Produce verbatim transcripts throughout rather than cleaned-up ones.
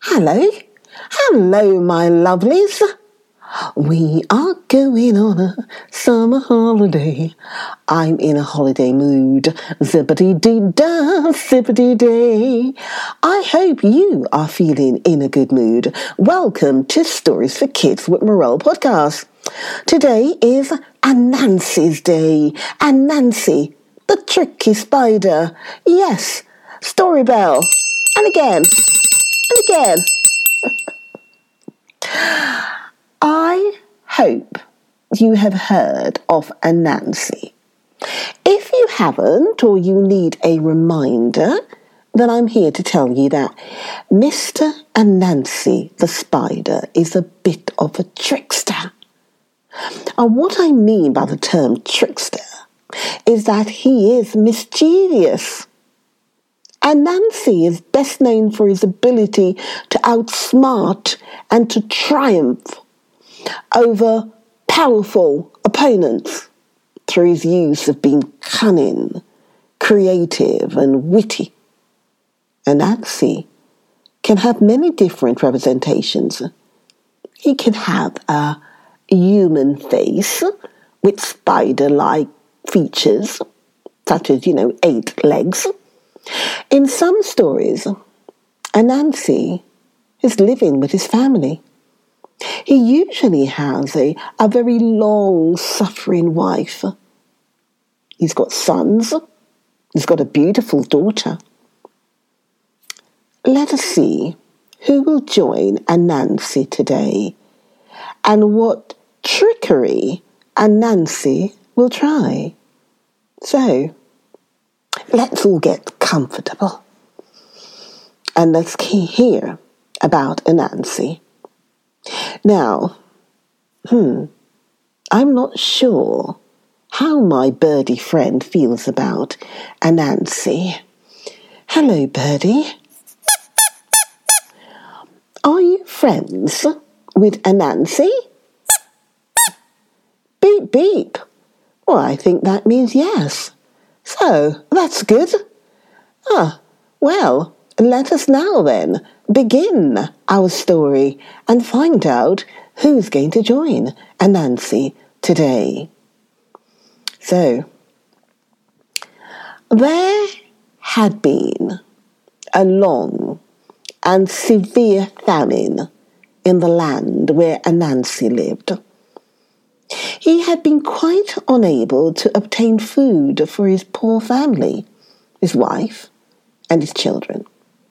Hello, hello my lovelies. We are going on a summer holiday. I'm in a holiday mood. Zippity-dee-da, zippity-day. I hope you are feeling in a good mood. Welcome to Stories for Kids with Morel podcast. Today is Anansi's day. Anansi, the tricky spider. Yes, story bell. And again, and again. I hope you have heard of Anansi. If you haven't, or you need a reminder, then I'm here to tell you that Mister Anansi the spider is a bit of a trickster. And what I mean by the term trickster is that he is mischievous. Anansi is best known for his ability to outsmart and to triumph over powerful opponents through his use of being cunning, creative and witty. Anansi can have many different representations. He can have a human face with spider-like features, such as, you know, eight legs. In some stories, Anansi is living with his family. He usually has a, a very long-suffering wife. He's got sons. He's got a beautiful daughter. Let us see who will join Anansi today and what trickery Anansi will try. So, let's all get comfortable and let's hear about Anansi. Now, hmm, I'm not sure how my birdie friend feels about Anansi. Hello, birdie. Are you friends with Anansi? Beep, beep. Well, I think that means yes. So, that's good. Ah, well, let us now then begin our story and find out who's going to join Anansi today. So, there had been a long and severe famine in the land where Anansi lived. He had been quite unable to obtain food for his poor family, his wife, and his children.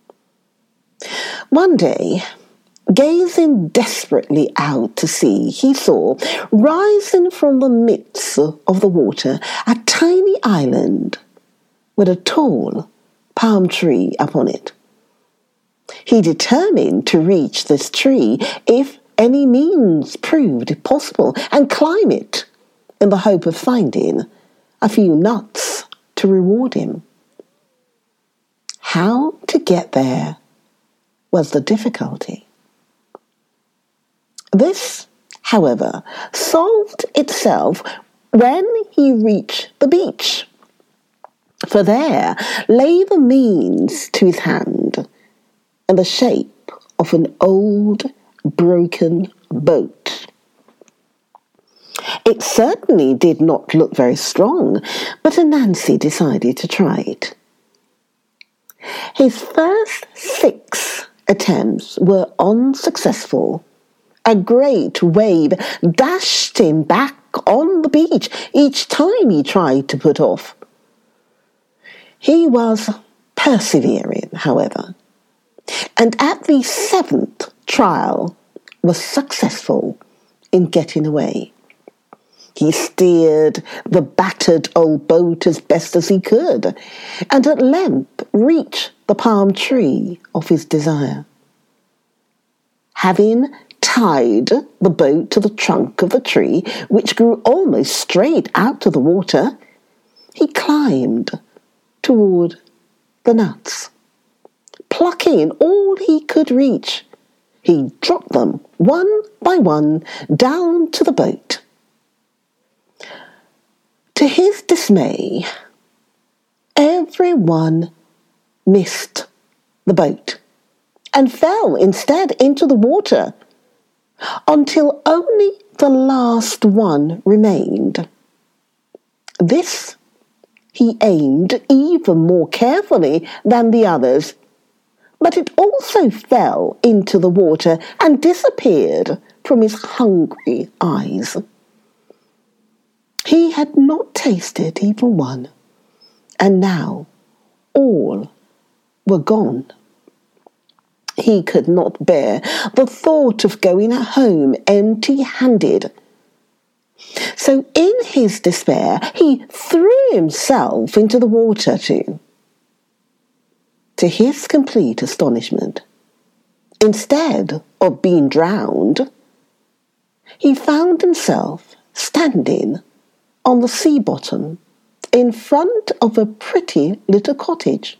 One day, gazing desperately out to sea, he saw, rising from the midst of the water, a tiny island with a tall palm tree upon it. He determined to reach this tree if any means proved possible and climb it in the hope of finding a few nuts to reward him. How to get there was the difficulty. This, however, solved itself when he reached the beach, for there lay the means to his hand in the shape of an old, broken boat. It certainly did not look very strong, but Anansi decided to try it. His first six attempts were unsuccessful. A great wave dashed him back on the beach each time he tried to put off. He was persevering, however, and at the seventh trial was successful in getting away. He steered the battered old boat as best as he could, and at length reached the palm tree of his desire. Having tied the boat to the trunk of the tree, which grew almost straight out of the water, he climbed toward the nuts. Plucking all he could reach, he dropped them one by one down to the boat. To his dismay, everyone missed the boat and fell instead into the water until only the last one remained. This he aimed even more carefully than the others, but it also fell into the water and disappeared from his hungry eyes. He had not tasted even one, and now all were gone. He could not bear the thought of going home empty-handed. So in his despair, he threw himself into the water too. To his complete astonishment, instead of being drowned, he found himself standing on the sea bottom in front of a pretty little cottage.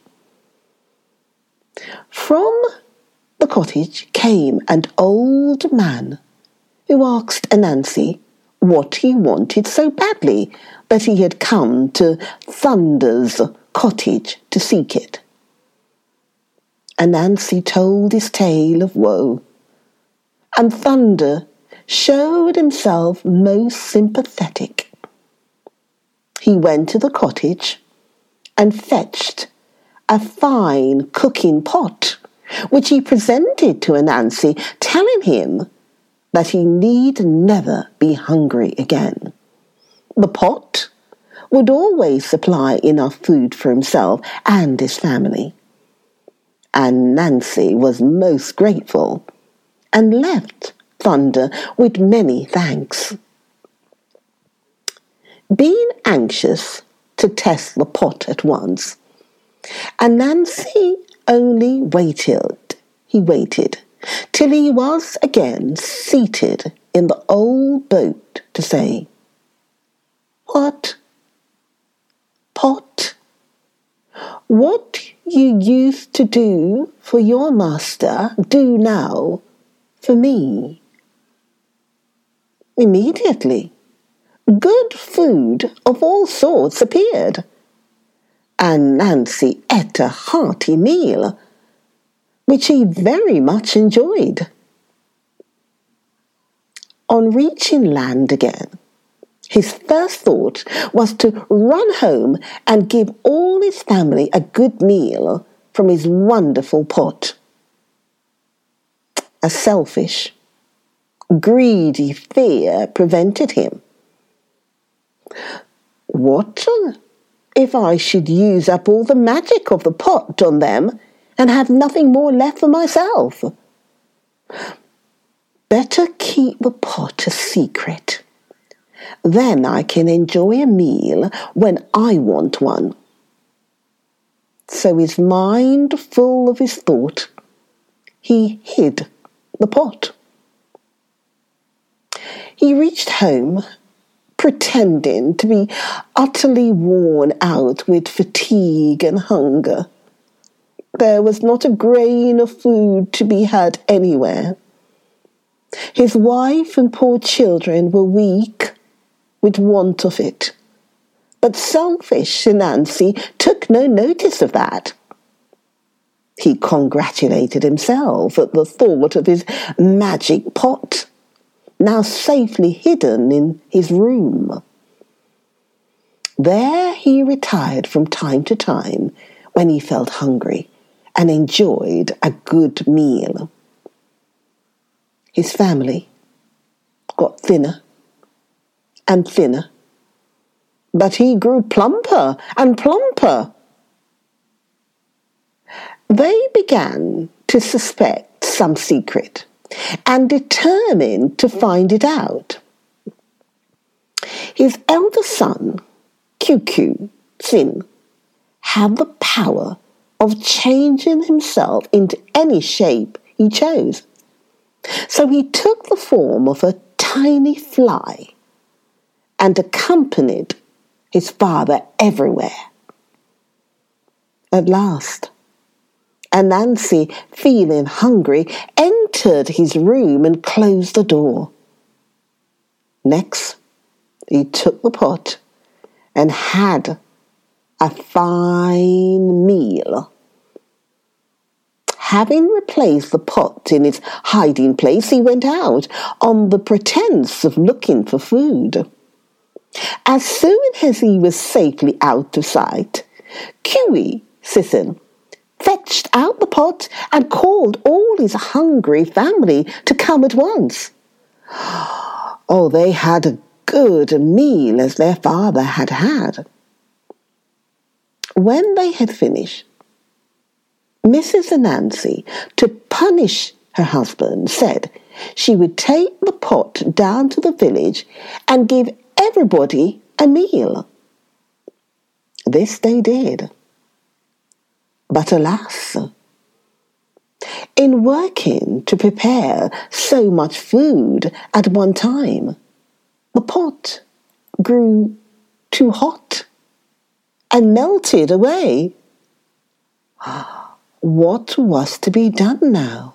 From the cottage came an old man who asked Anansi what he wanted so badly that he had come to Thunder's cottage to seek it. Anansi told his tale of woe, and Thunder showed himself most sympathetic. He went to the cottage and fetched a fine cooking pot, which he presented to Anansi, telling him that he need never be hungry again. The pot would always supply enough food for himself and his family. Anansi was most grateful and left Thunder with many thanks. Being anxious to test the pot at once, Anansi only waited. He waited till he was again seated in the old boat to say, "What? Pot? What you used to do for your master, do now for me." Immediately, good food of all sorts appeared, and Anansi ate a hearty meal, which he very much enjoyed. On reaching land again, his first thought was to run home and give all his family a good meal from his wonderful pot. A selfish, greedy fear prevented him. What if I should use up all the magic of the pot on them and have nothing more left for myself? Better keep the pot a secret. Then I can enjoy a meal when I want one. So his mind full of his thought, he hid the pot. He reached home, pretending to be utterly worn out with fatigue and hunger. There was not a grain of food to be had anywhere. His wife and poor children were weak with want of it, but selfish Anansi took no notice of that. He congratulated himself at the thought of his magic pot, now safely hidden in his room. There he retired from time to time when he felt hungry and enjoyed a good meal. His family got thinner and thinner, but he grew plumper and plumper. They began to suspect some secret and determined to find it out. His elder son, Q Sin, had the power of changing himself into any shape he chose. So he took the form of a tiny fly and accompanied his father everywhere. At last, Anansi, feeling hungry, entered his room and closed the door. Next, he took the pot and had a fine meal. Having replaced the pot in its hiding place, he went out on the pretense of looking for food. As soon as he was safely out of sight, Kiwi Sisson fetched out the pot and called all his hungry family to come at once. Oh, they had a good meal as their father had had. When they had finished, Missus Anansi, to punish her husband, said she would take the pot down to the village and give everybody a meal. This they did. But alas, in working to prepare so much food at one time, the pot grew too hot and melted away. What was to be done now?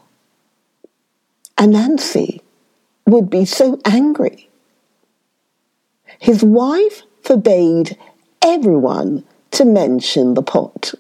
Anansi would be so angry. His wife forbade everyone to mention the pot.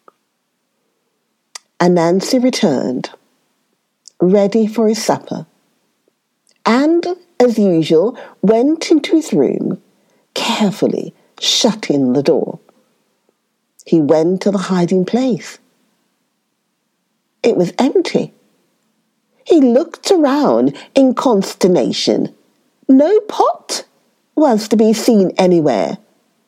Anansi returned, ready for his supper, and, as usual, went into his room, carefully shutting the door. He went to the hiding place. It was empty. He looked around in consternation. No pot was to be seen anywhere.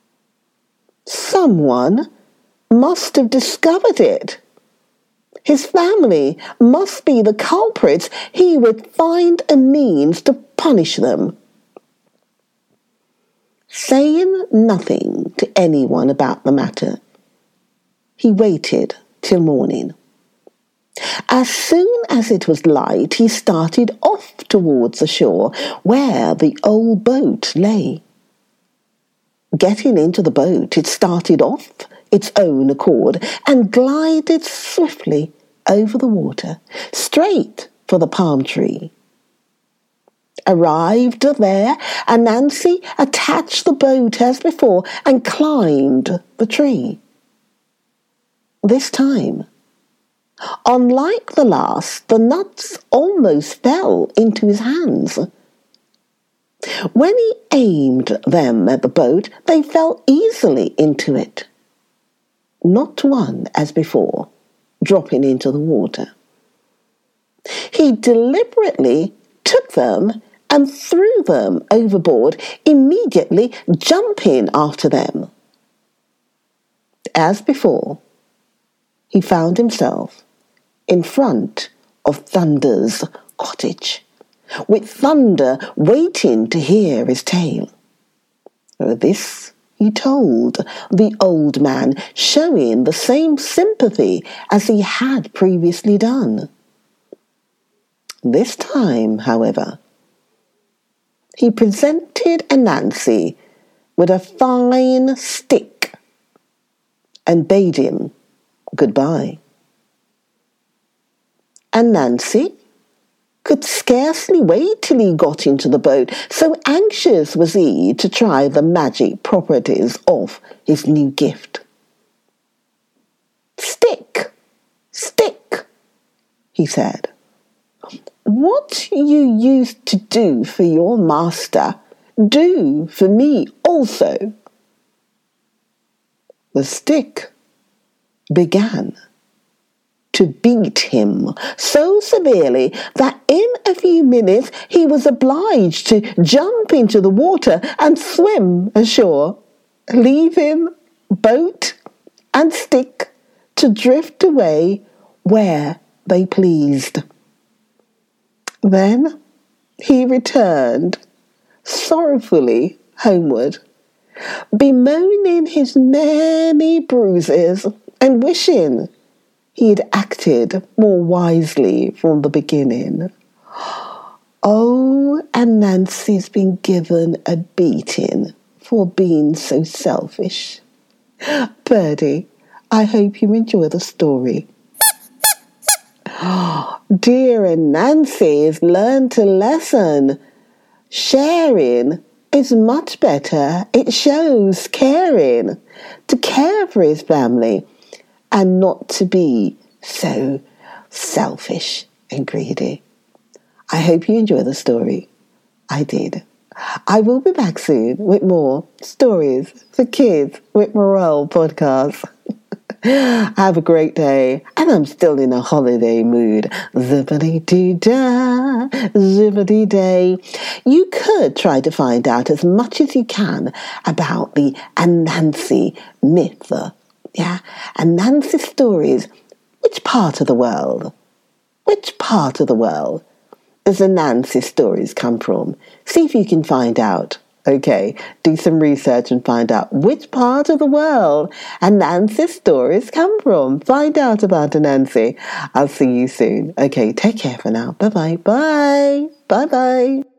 Someone must have discovered it. His family must be the culprits. He would find a means to punish them. Saying nothing to anyone about the matter, he waited till morning. As soon as it was light, he started off towards the shore where the old boat lay. Getting into the boat, it started off its own accord and glided swiftly over the water, straight for the palm tree. Arrived there, Anansi attached the boat as before and climbed the tree. This time, unlike the last, the nuts almost fell into his hands. When he aimed them at the boat, they fell easily into it. Not one, as before, dropping into the water. He deliberately took them and threw them overboard, immediately jumping after them. As before, he found himself in front of Thunder's cottage, with Thunder waiting to hear his tale. This he told the old man, showing the same sympathy as he had previously done. This time, however, he presented Anansi with a fine stick and bade him goodbye. Anansi could scarcely wait till he got into the boat, so anxious was he to try the magic properties of his new gift. "Stick, stick," he said. "What you used to do for your master, do for me also." The stick began to beat him so severely that in a few minutes he was obliged to jump into the water and swim ashore, leaving boat and stick to drift away where they pleased. Then he returned sorrowfully homeward, bemoaning his many bruises and wishing he had acted more wisely from the beginning. Oh, Anansi's been given a beating for being so selfish. Birdie, I hope you enjoy the story. Dear Anansi has learned a lesson. Sharing is much better. It shows caring, to care for his family and not to be so selfish and greedy. I hope you enjoy the story. I did. I will be back soon with more stories for kids with Morel podcast. Have a great day, and I'm still in a holiday mood. Zippity-dee-da, zippity-day. You could try to find out as much as you can about the Anansi myth. Yeah, Anansi stories. Which part of the world? Which part of the world does Anansi stories come from? See if you can find out. Okay, do some research and find out which part of the world Anansi stories come from. Find out about Anansi. I'll see you soon. Okay, take care for now. Bye-bye. Bye. Bye-bye.